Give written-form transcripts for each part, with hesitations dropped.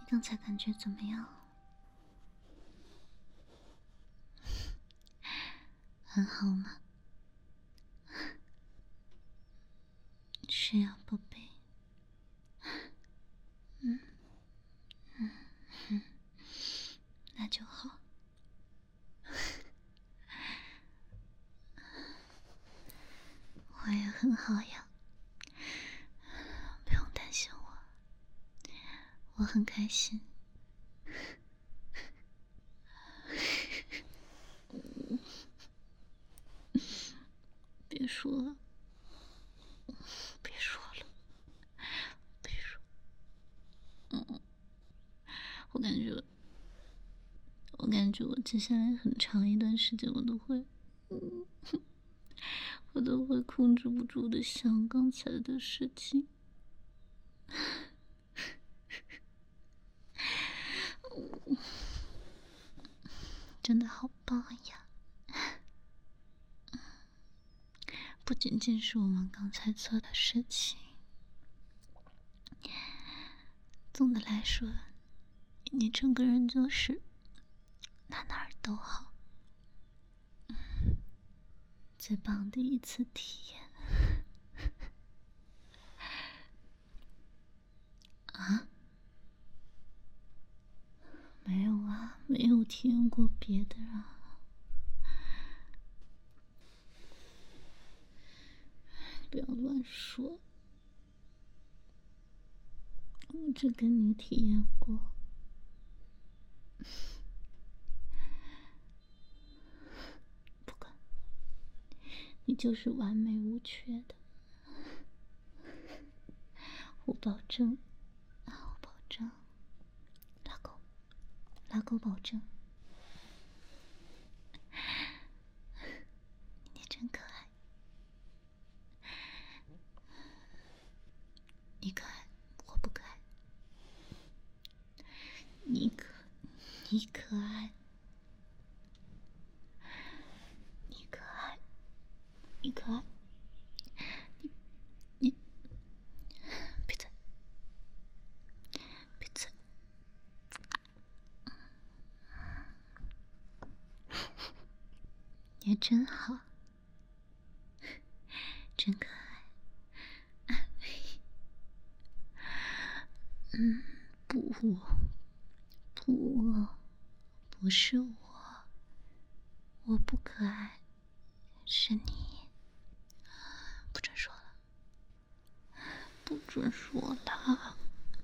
刚才感觉怎么样？很好吗？是呀，宝贝。那就好。我也很好呀，不用担心我，我很开心。别说了，别说了，别说。我感觉我接下来很长一段时间我都会控制不住的想刚才的事情。真的好棒呀！不仅仅是我们刚才做的事情，总的来说，你整个人就是哪儿都好。最棒的一次体验。啊？没有啊，没有体验过别的啊。不要乱说，我只跟你体验过。不管，你就是完美无缺的。我保证，我保证，拉钩保证。你真可爱，你可爱，我不可爱。你可爱，你可爱，你可爱。你闭嘴，闭嘴。你真好，真可爱。不是我不可爱，是你。不准说了，不准说了。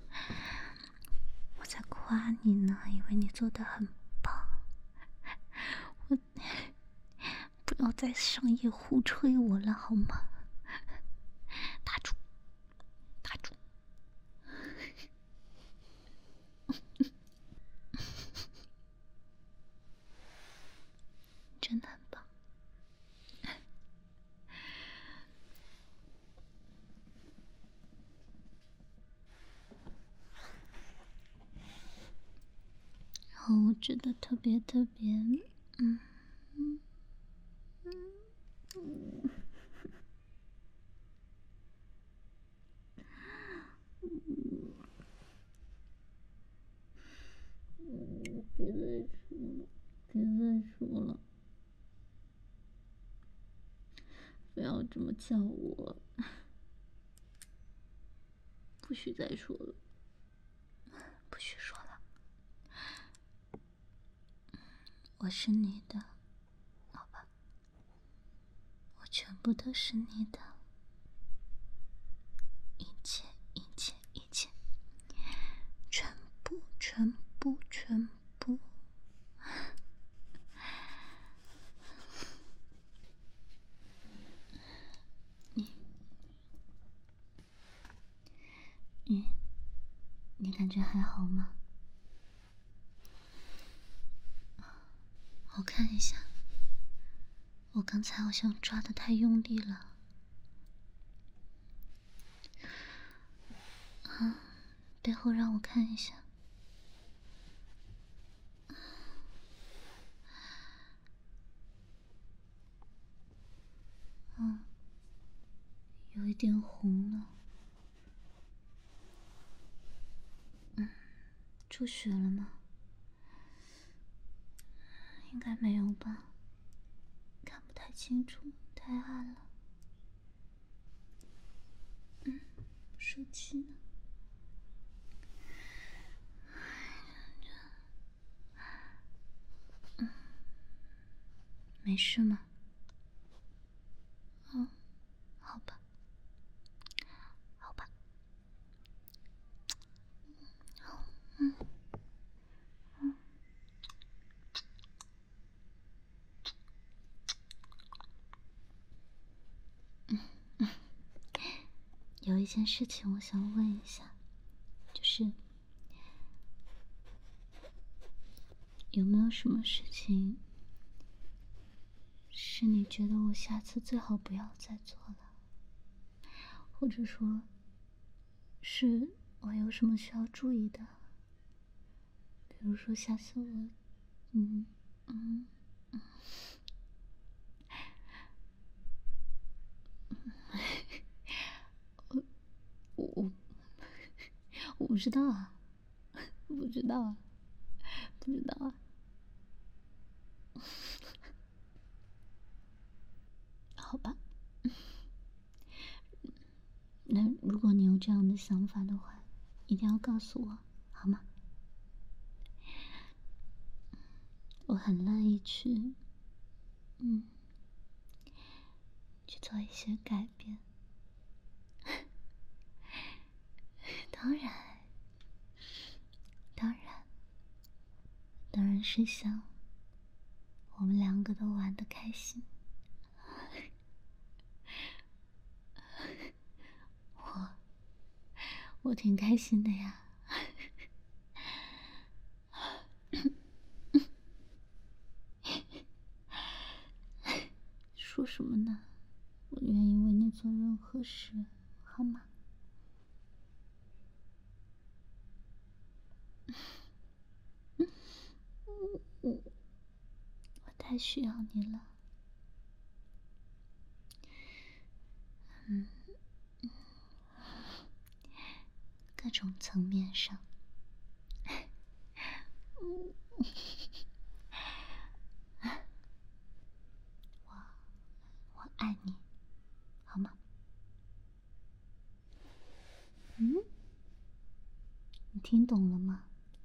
我在夸你呢，因为你做得很棒。不要再商业互吹我了，好吗？打住，打住。真的很棒。然后我觉得特别，别再说了，不要这么叫我，不许再说了，不许说了。我是你的，好吧？我全部都是你的，一切，全部。你感觉还好吗？我看一下，我刚才好像抓得太用力了。背后让我看一下。有一点红了。 出血了吗？应该没有吧，看不太清楚，太暗了。手机呢？没事吗？好吧，好吧。有一件事情我想问一下，就是有没有什么事情是你觉得我下次最好不要再做了，或者说是我有什么需要注意的？比如说下次我，嗯嗯我我不知道啊，不知道啊，不知道啊。好吧，那如果你有这样的想法的话，一定要告诉我，好吗？我很乐意去，去做一些改变。当然，当然，当然是想我们两个都玩得开心。我挺开心的呀。说什么呢？我愿意为你做任何事，好吗？我太需要你了。各种层面上。我爱你，好吗？你听懂了吗？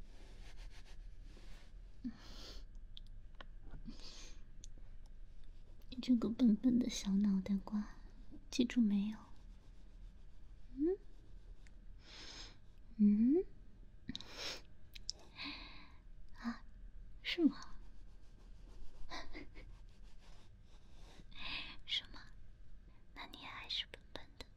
你这个笨笨的小脑袋瓜，记住没有？嗯？啊，是吗？是吗？那你还是笨笨的。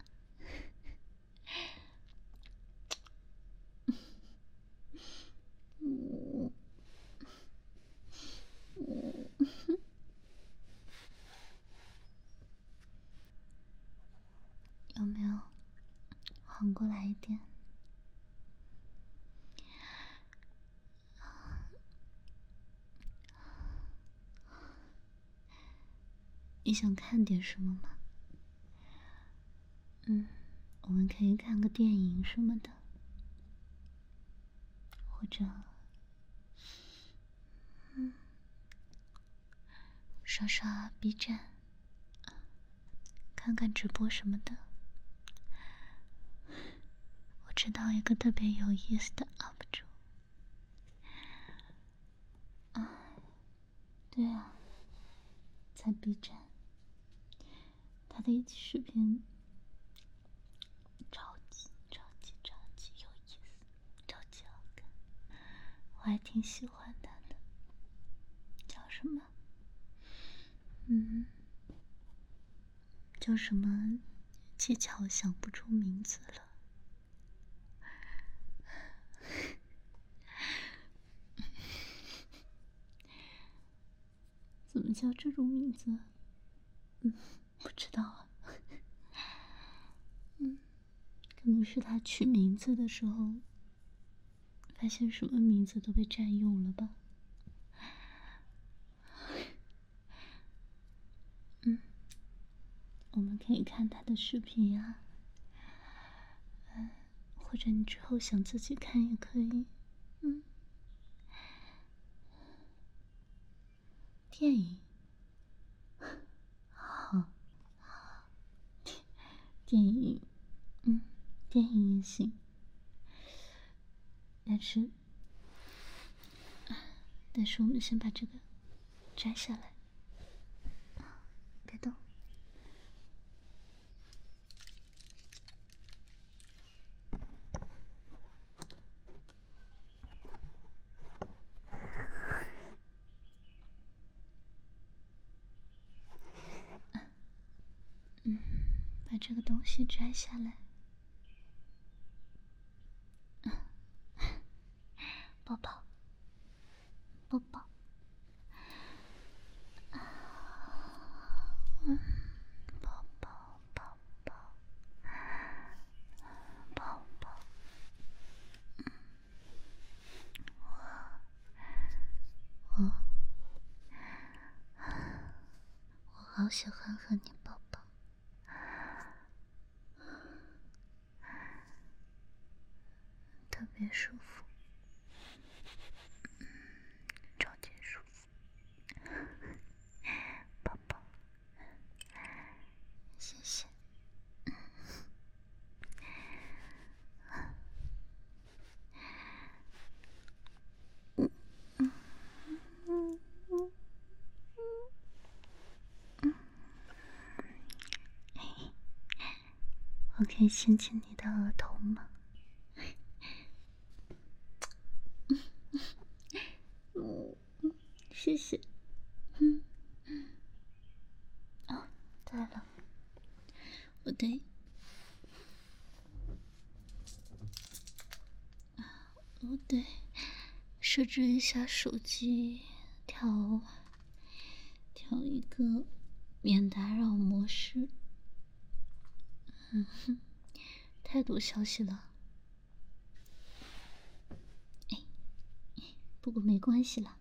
有没有缓过来一点？你想看点什么吗？我们可以看个电影什么的，或者刷刷 B 站，看看直播什么的。我知道一个特别有意思的 UP 主。对啊，在 B 站，他的一期视频超级有意思，超级好看，我还挺喜欢他的。叫什么？叫什么？技巧想不出名字了。怎么叫这种名字？不知道啊。可能是他取名字的时候，发现什么名字都被占用了吧。我们可以看他的视频呀。或者你之后想自己看也可以。 电影，好，电影，电影也行，但是我们先把这个摘下来，别动。把这个东西摘下来。抱抱，抱抱，抱抱，抱抱，抱抱。我好喜欢和你抱抱，特别舒服，超级舒服。抱抱，谢谢。我可以亲亲你的额头吗？谢谢。哦，对了，我得设置一下手机，调一个免打扰模式。太多消息了。不过没关系啦。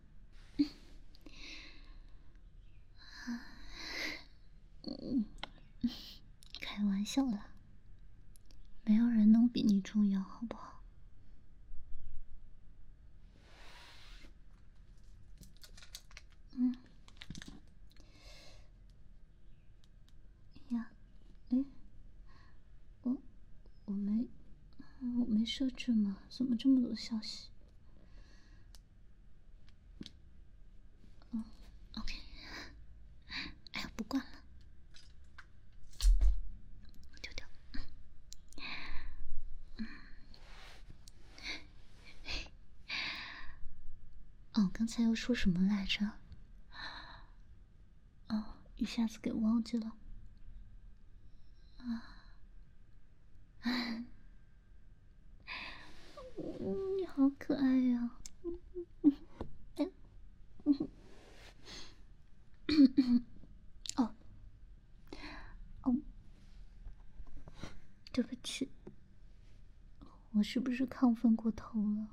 开玩笑啦，没有人能比你重要，好不好？呀，我没设置吗？怎么这么多消息？OK， 哎呀，不管了，丢掉。哦，刚才要说什么来着？哦，一下子给忘记了。你好可爱呀！哦，对不起，我是不是亢奋过头了？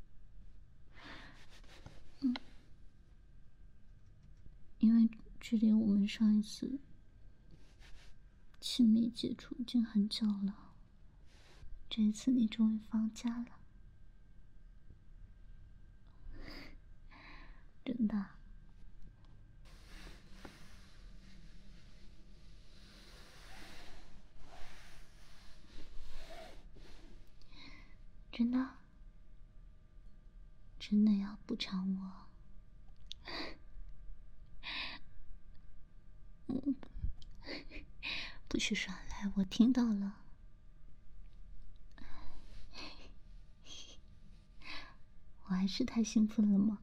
因为距离我们上一次亲密接触已经很久了，这一次你终于放假了，真的。真的，真的要补偿我。不许耍赖，我听到了。我还是太兴奋了吗？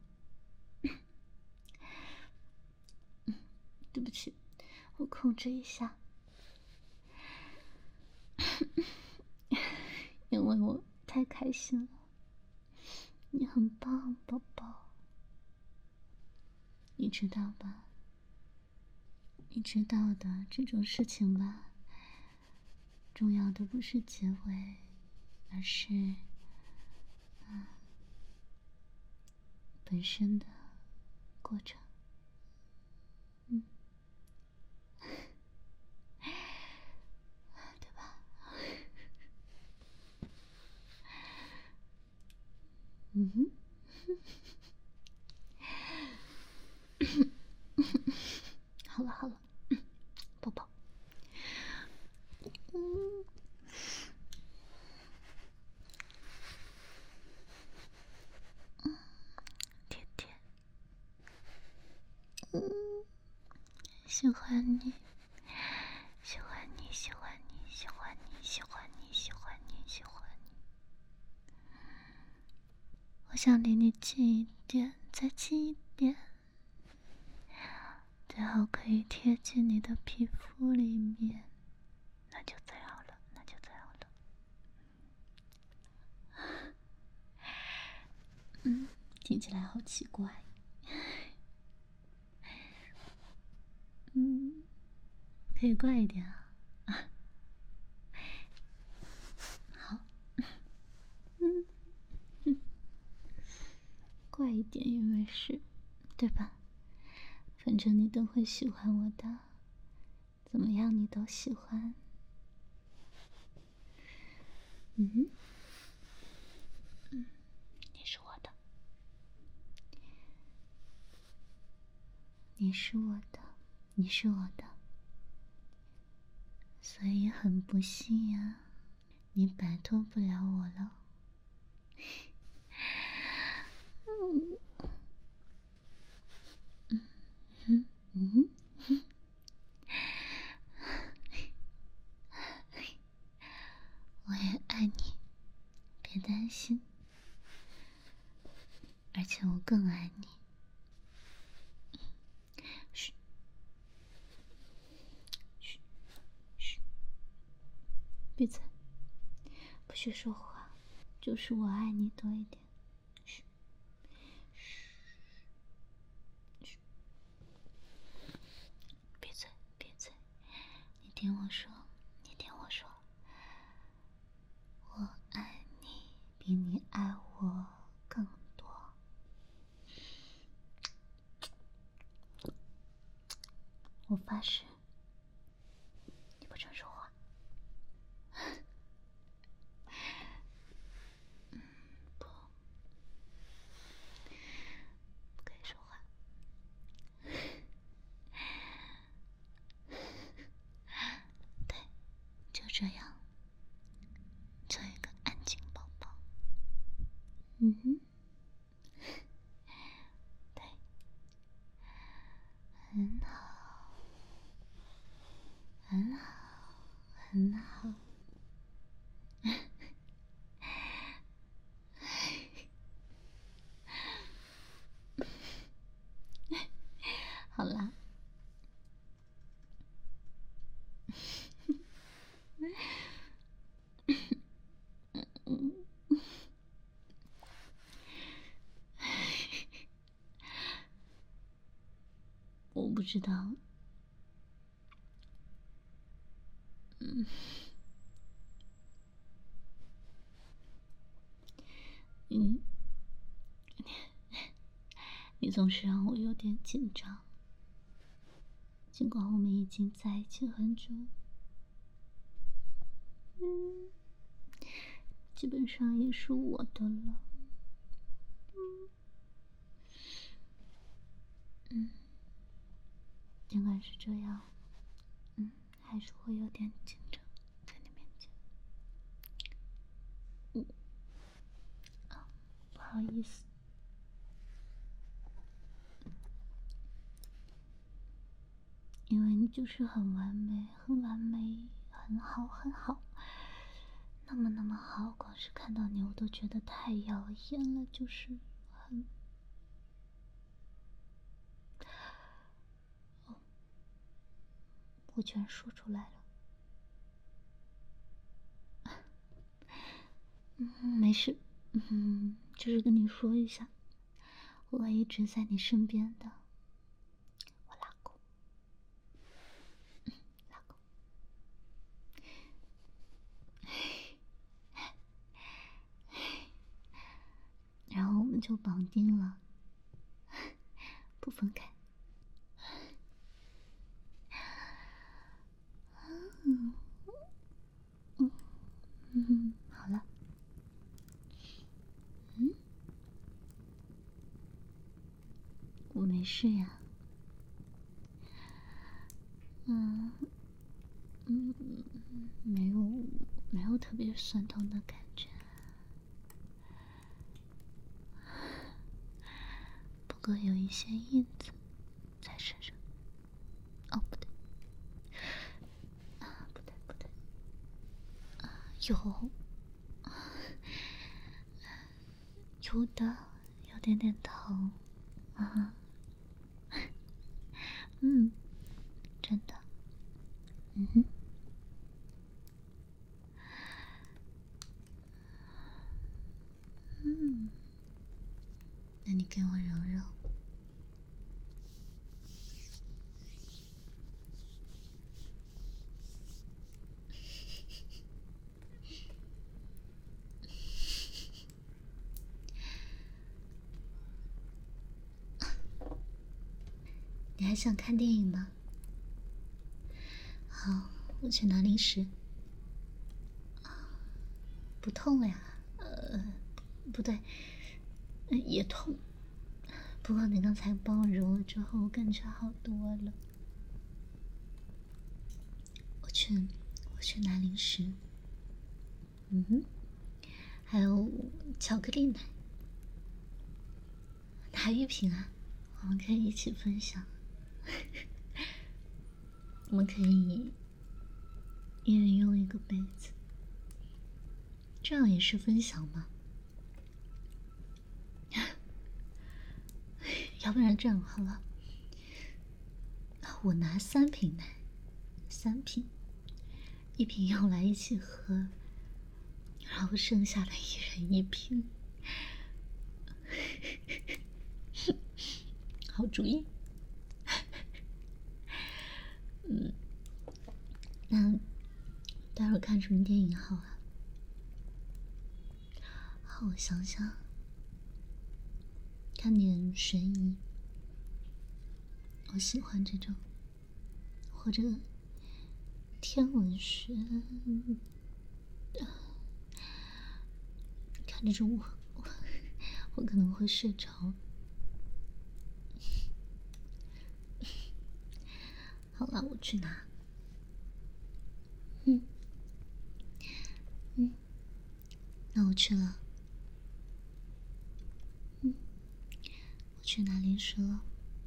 对不起，我控制一下。因为我太开心了。你很棒，宝宝。你知道吧？你知道的，这种事情吧，重要的不是结尾，而是本身的过程。对吧？ 喜欢你，喜欢你，喜欢你，喜欢你，喜欢你，喜欢你，喜欢你。我想离你近一点，再近一点，最好可以贴近你的皮肤里面，那就最好了，那就最好了。听起来好奇怪。可以怪一点啊。好，怪一点也没事，对吧？反正你都会喜欢我的，怎么样你都喜欢。你是我的，你是我的，你是我的，所以很不幸呀，你摆脱不了我了。我也爱你，别担心，而且我更爱你。嘘，嘘，嘘，闭嘴，不许说话，就是我爱你多一点。嘘，嘘，闭嘴，闭嘴，你听我说，你听我说，我爱你比你爱我更多。我发誓，你不准说话。不，不可以说话。对，就这样，做一个安静宝宝。对，很好，很好，很好。好啦，我不知道，嗯，你总是让我有点紧张，尽管我们已经在一起很久，基本上也是我的了。尽管是这样，还是会有点紧张，在你面前。不好意思。因为你就是很完美，很完美，很好，很好，那么好，光是看到你我都觉得太耀眼了，就是很……我居然说出来了。没事，就是跟你说一下，我会一直在你身边的，我老公，老公。然后我们就绑定了，不分开。好了，我没事呀。没有特别酸痛的感觉，不过有一些印子在身上。哦，不有，有的，有点点疼啊。嗯，真的。嗯哼。嗯，那你给我揉揉。你还想看电影吗？好，我去拿零食。不痛了呀？不对，也痛。不过你刚才帮我揉了之后，我感觉好多了。我去拿零食。嗯哼，还有巧克力奶，拿玉瓶啊，我们可以一起分享。我们可以一人用一个杯子，这样也是分享吗？要不然这样好了，我拿3瓶奶，3瓶，1瓶用来一起喝，然后剩下的1人1瓶。好主意。那待会儿看什么电影好啊？好，我想想，看点悬疑，我喜欢这种，或者天文学，看这种我可能会睡着。好了，我去拿。那我去了。我去拿零食了。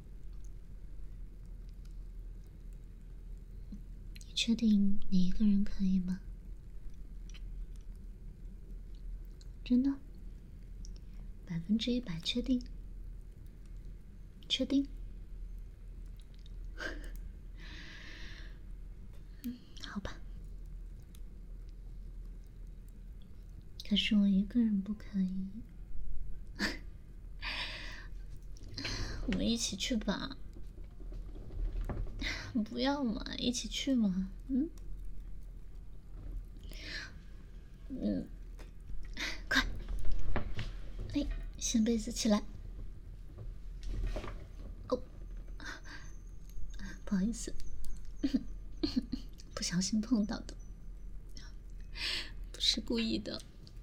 你确定你一个人可以吗？真的？100%确定？确定？好吧。可是我一个人不可以。我们一起去吧。不要嘛，一起去嘛。快！哎，掀被子起来。哦，不好意思，不小心碰到的，不是故意的。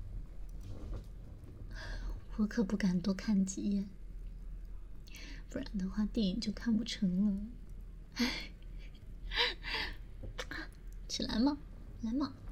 我可不敢多看几眼，不然的话电影就看不成了。起来嘛，来嘛。